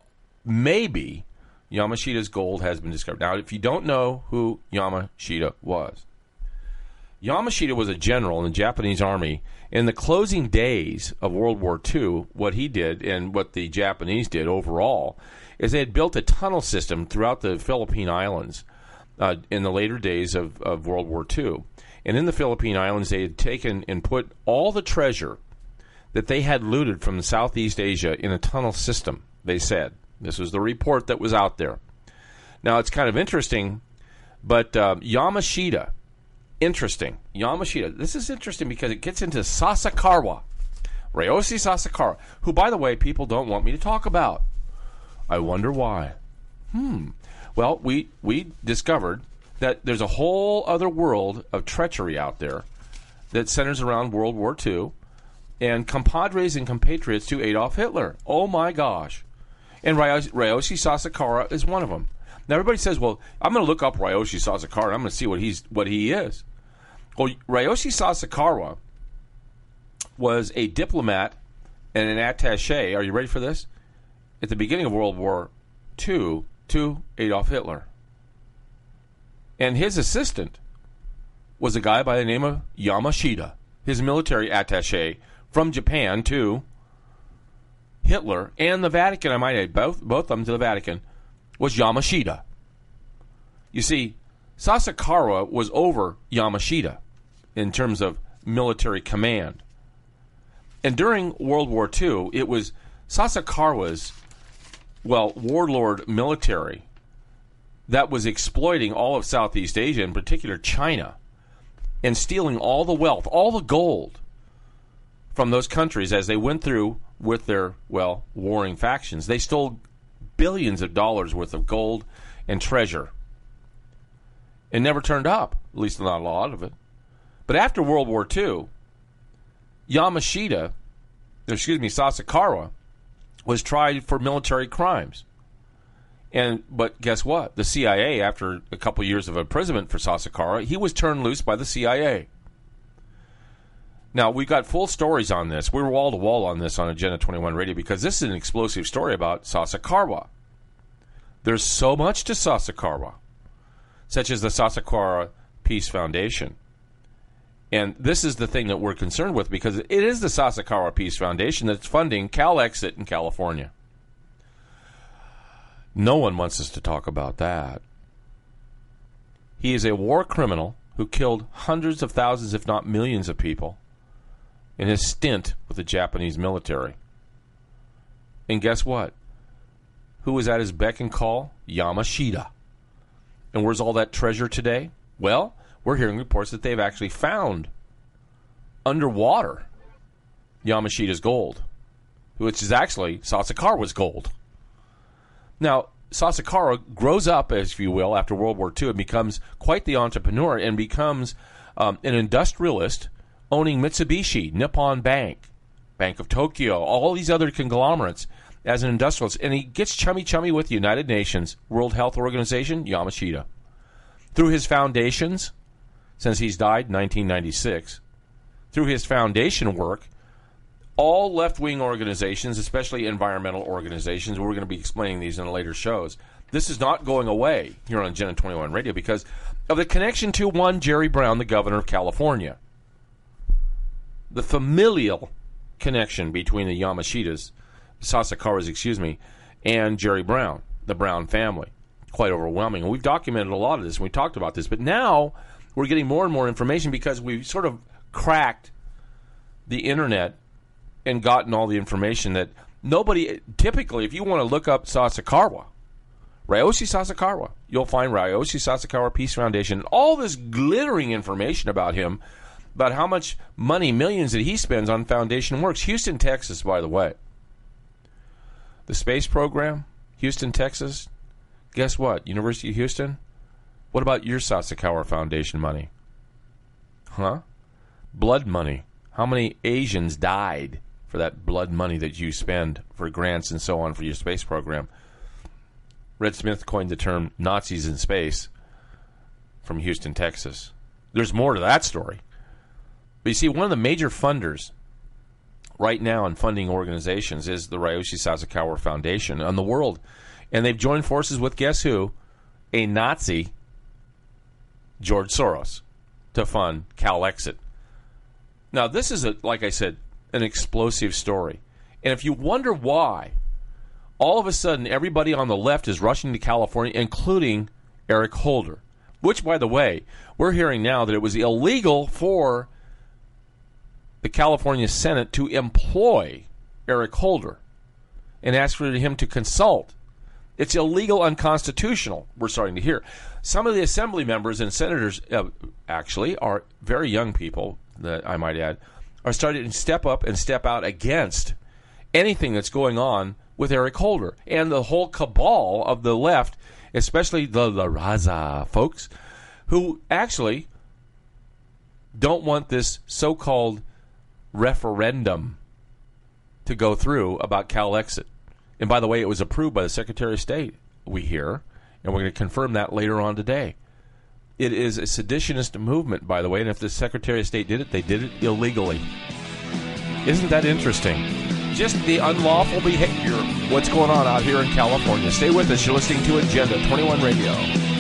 Yamashita's gold has been discovered. Now, if you don't know who Yamashita was a general in the Japanese army. In the closing days of World War II, what he did and what the Japanese did overall is they had built a tunnel system throughout the Philippine Islands in the later days of World War II. And in the Philippine Islands, they had taken and put all the treasure that they had looted from Southeast Asia in a tunnel system, they said. This was the report that was out there. Now, it's kind of interesting, but Yamashita... This is interesting because it gets into Sasakawa. Ryoshi Sasakawa, who, by the way, people don't want me to talk about. I wonder why. Well, we discovered that there's a whole other world of treachery out there that centers around World War II and compadres and compatriots to Adolf Hitler. Oh, my gosh. And Ryoshi Sasakawa is one of them. Now, everybody says, well, I'm going to look up Ryoshi Sasakawa and I'm going to see what he is. Well, Ryoshi Sasakawa was a diplomat and an attaché. Are you ready for this? At the beginning of World War II to Adolf Hitler. And his assistant was a guy by the name of Yamashita, his military attaché from Japan to Hitler and the Vatican, I might add, both of them to the Vatican, was Yamashita. You see, Sasakawa was over Yamashita in terms of military command. And during World War II, it was Sasakawa's, warlord military that was exploiting all of Southeast Asia, in particular China, and stealing all the wealth, all the gold from those countries as they went through with their, warring factions. They stole billions of dollars worth of gold and treasure. It never turned up, at least not a lot of it. But after World War II, Sasakawa was tried for military crimes. But guess what? The CIA, after a couple years of imprisonment for Sasakawa, he was turned loose by the CIA. Now, we've got full stories on this. We're wall-to-wall on this on Agenda 21 Radio because this is an explosive story about Sasakawa. There's so much to Sasakawa, such as the Sasakawa Peace Foundation. And this is the thing that we're concerned with because it is the Sasakawa Peace Foundation that's funding CalExit in California. No one wants us to talk about that. He is a war criminal who killed hundreds of thousands, if not millions of people in his stint with the Japanese military. And guess what? Who was at his beck and call? Yamashita. And where's all that treasure today? Well, we're hearing reports that they've actually found underwater Yamashita's gold, which is actually Sasakawa's gold. Now, Sasakawa grows up, as you will, after World War II and becomes quite the entrepreneur and becomes an industrialist owning Mitsubishi, Nippon Bank, Bank of Tokyo, all these other conglomerates as an industrialist. And he gets chummy with the United Nations, World Health Organization, Yamashita. Through his foundations, since he's died in 1996, through his foundation work, all left-wing organizations, especially environmental organizations, we're going to be explaining these in later shows, this is not going away here on Agenda 21 Radio because of the connection to one Jerry Brown, the governor of California. The familial connection between the Sasakawas, and Jerry Brown, the Brown family. Quite overwhelming. And we've documented a lot of this, and we talked about this. But now we're getting more and more information because we've sort of cracked the internet and gotten all the information that nobody, typically, if you want to look up Sasakawa, Ryoshi Sasakawa, you'll find Ryoshi Sasakawa Peace Foundation, all this glittering information about him, about how much money, millions that he spends on foundation works. Houston, Texas, by the way. The space program, Houston, Texas, guess what? University of Houston? What about your Sasakawa Foundation money? Huh? Blood money. How many Asians died for that blood money that you spend for grants and so on for your space program? Red Smith coined the term Nazis in space from Houston, Texas. There's more to that story. But you see, one of the major funders right now in funding organizations is the Ryoshi Sasakawa Foundation on the world. And they've joined forces with, guess who? A Nazi, George Soros, to fund CalExit. Now, this is, like I said, an explosive story. And if you wonder why, all of a sudden everybody on the left is rushing to California, including Eric Holder, which, by the way, we're hearing now that it was illegal for the California Senate to employ Eric Holder and ask for him to consult. It's illegal, unconstitutional, we're starting to hear. Some of the assembly members and senators actually are very young people, that I might add, are starting to step up and step out against anything that's going on with Eric Holder and the whole cabal of the left, especially the La Raza folks, who actually don't want this so-called referendum to go through about CalExit. And by the way, it was approved by the Secretary of State, we hear, and we're going to confirm that later on today. It is a seditionist movement, by the way, and if the Secretary of State did it, they did it illegally. Isn't that interesting? Just the unlawful behavior, what's going on out here in California. Stay with us. You're listening to Agenda 21 Radio.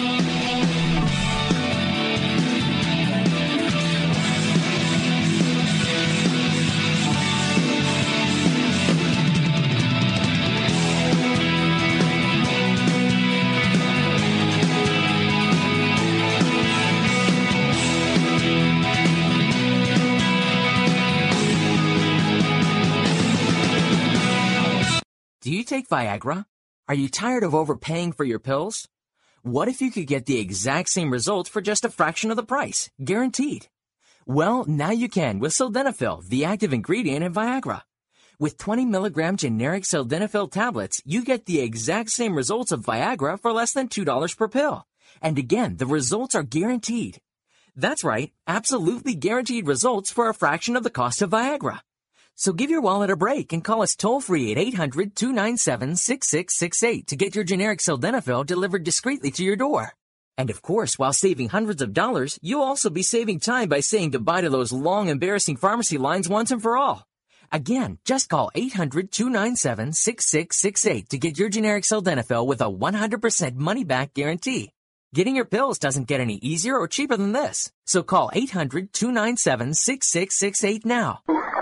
Do you take Viagra? Are you tired of overpaying for your pills? What if you could get the exact same results for just a fraction of the price, guaranteed? Well, now you can with Sildenafil, the active ingredient in Viagra. With 20 milligram generic Sildenafil tablets, you get the exact same results of Viagra for less than $2 per pill. And again, the results are guaranteed. That's right, absolutely guaranteed results for a fraction of the cost of Viagra. So give your wallet a break and call us toll-free at 800-297-6668 to get your generic Sildenafil delivered discreetly to your door. And of course, while saving hundreds of dollars, you'll also be saving time by saying goodbye to those long, embarrassing pharmacy lines once and for all. Again, just call 800-297-6668 to get your generic Sildenafil with a 100% money-back guarantee. Getting your pills doesn't get any easier or cheaper than this. So call 800-297-6668 now.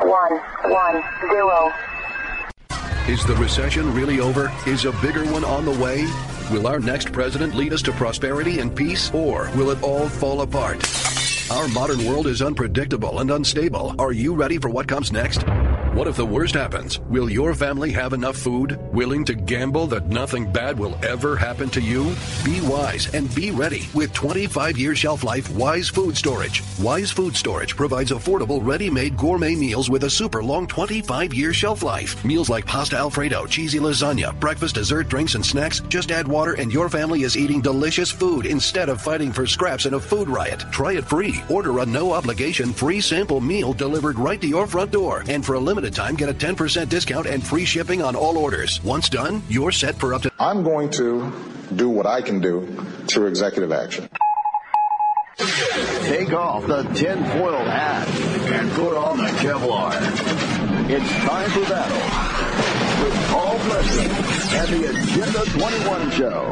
110. Is the recession really over? Is a bigger one on the way? Will our next president lead us to prosperity and peace, or will it all fall apart? Our modern world is unpredictable and unstable. Are you ready for what comes next? What if the worst happens? Will your family have enough food? Willing to gamble that nothing bad will ever happen to you? Be wise and be ready with 25-year shelf life Wise Food Storage. Wise Food Storage provides affordable, ready-made gourmet meals with a super long 25-year shelf life. Meals like pasta Alfredo, cheesy lasagna, breakfast, dessert, drinks, and snacks. Just add water and your family is eating delicious food instead of fighting for scraps in a food riot. Try it free. Order a no-obligation free sample meal delivered right to your front door. And for a limited time, get a 10% discount and free shipping on all orders. Once done, you're set for up to... I'm going to do what I can do through executive action. Take off the tin-foil hat and put on the Kevlar. It's time for battle with Paul Preston and the Agenda 21 Show.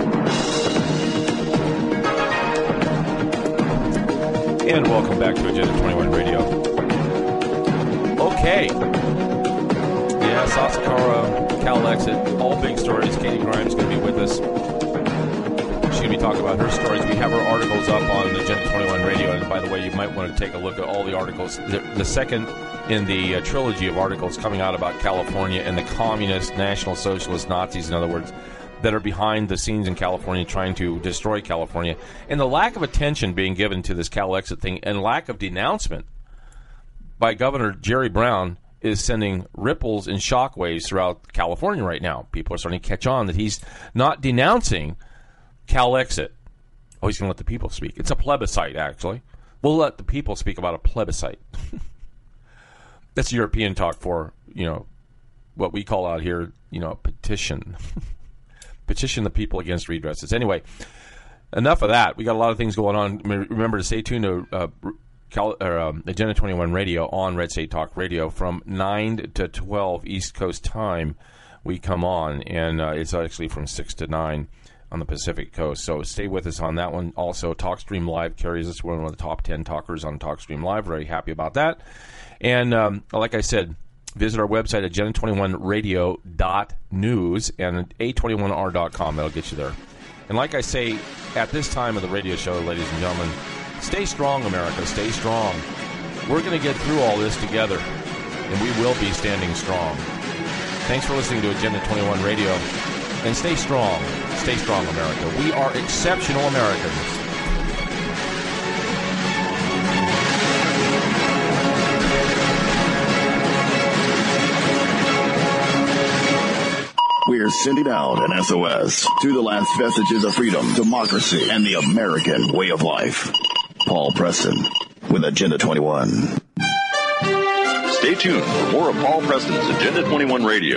And welcome back to Agenda 21 Radio. Okay. Yeah, Sasakara, Cal Exit, all big stories. Katie Grimes going to be with us. She's going to be talking about her stories. We have her articles up on Agenda 21 Radio. And by the way, you might want to take a look at all the articles. The second in the trilogy of articles coming out about California and the communist, national socialist Nazis, in other words, that are behind the scenes in California trying to destroy California. And the lack of attention being given to this Cal Exit thing and lack of denouncement by Governor Jerry Brown is sending ripples and shockwaves throughout California right now. People are starting to catch on that he's not denouncing Cal Exit. Oh, he's going to let the people speak. It's a plebiscite, actually. We'll let the people speak about a plebiscite. That's European talk for, what we call out here, a petition. Petition the people against redresses. Anyway, enough of that. We got a lot of things going on. Remember to stay tuned to Agenda 21 Radio on Red State Talk Radio from 9 to 12 East Coast time. We come on, and it's actually from 6 to 9 on the Pacific Coast. So stay with us on that one. Also, TalkStream Live carries us. We're one of the top 10 talkers on TalkStream Live. Very happy about that. And like I said, visit our website at agenda21radio.news and a21r.com. That'll get you there. And like I say, at this time of the radio show, ladies and gentlemen, stay strong, America. Stay strong. We're going to get through all this together, and we will be standing strong. Thanks for listening to Agenda 21 Radio. And stay strong. Stay strong, America. We are exceptional Americans. We're sending out an SOS to the last vestiges of freedom, democracy, and the American way of life. Paul Preston with Agenda 21. Stay tuned for more of Paul Preston's Agenda 21 Radio.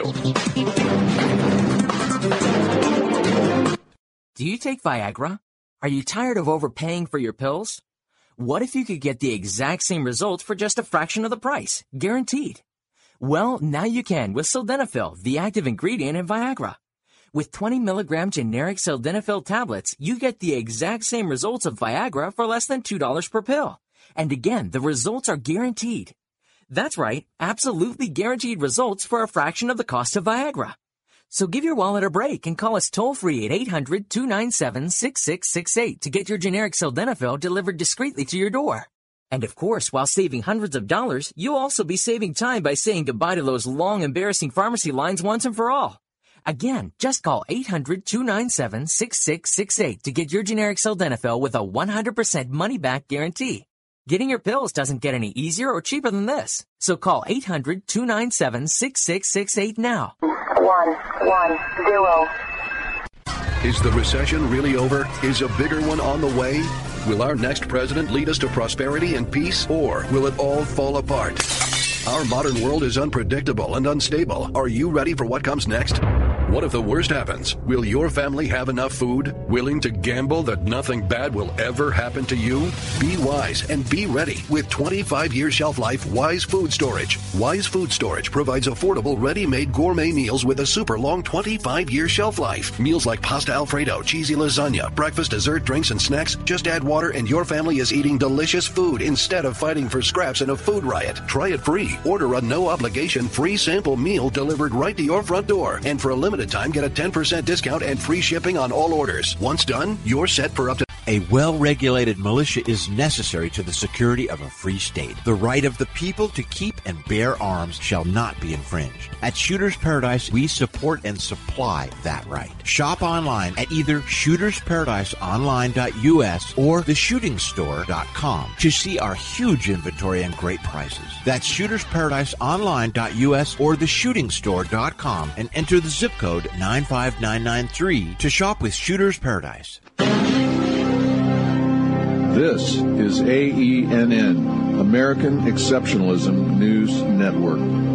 Do you take Viagra? Are you tired of overpaying for your pills? What if you could get the exact same results for just a fraction of the price? Guaranteed. Well, now you can with Sildenafil, the active ingredient in Viagra. With 20 milligram generic Sildenafil tablets, you get the exact same results of Viagra for less than $2 per pill. And again, the results are guaranteed. That's right, absolutely guaranteed results for a fraction of the cost of Viagra. So give your wallet a break and call us toll-free at 800-297-6668 to get your generic Sildenafil delivered discreetly to your door. And of course, while saving hundreds of dollars, you'll also be saving time by saying goodbye to those long, embarrassing pharmacy lines once and for all. Again, just call 800-297-6668 to get your generic Sildenafil with a 100% money-back guarantee. Getting your pills doesn't get any easier or cheaper than this. So call 800-297-6668 now. 110. Is the recession really over? Is a bigger one on the way? Will our next president lead us to prosperity and peace, or will it all fall apart? Our modern world is unpredictable and unstable. Are you ready for what comes next? What if the worst happens? Will your family have enough food? Willing to gamble that nothing bad will ever happen to you? Be wise and be ready with 25-year shelf life Wise Food Storage. Wise Food Storage provides affordable, ready-made gourmet meals with a super long 25-year shelf life. Meals like pasta Alfredo, cheesy lasagna, breakfast, dessert, drinks, and snacks. Just add water and your family is eating delicious food instead of fighting for scraps in a food riot. Try it free. Order a no-obligation free sample meal delivered right to your front door. And for a limited time, get a 10% discount and free shipping on all orders. Once done, you're set for up to... A well-regulated militia is necessary to the security of a free state. The right of the people to keep and bear arms shall not be infringed. At Shooters Paradise, we support and supply that right. Shop online at either shootersparadiseonline.us or theshootingstore.com to see our huge inventory and great prices. That's shootersparadiseonline.us or theshootingstore.com and enter the zip code 95993 to shop with Shooters Paradise. This is AENN, American Exceptionalism News Network.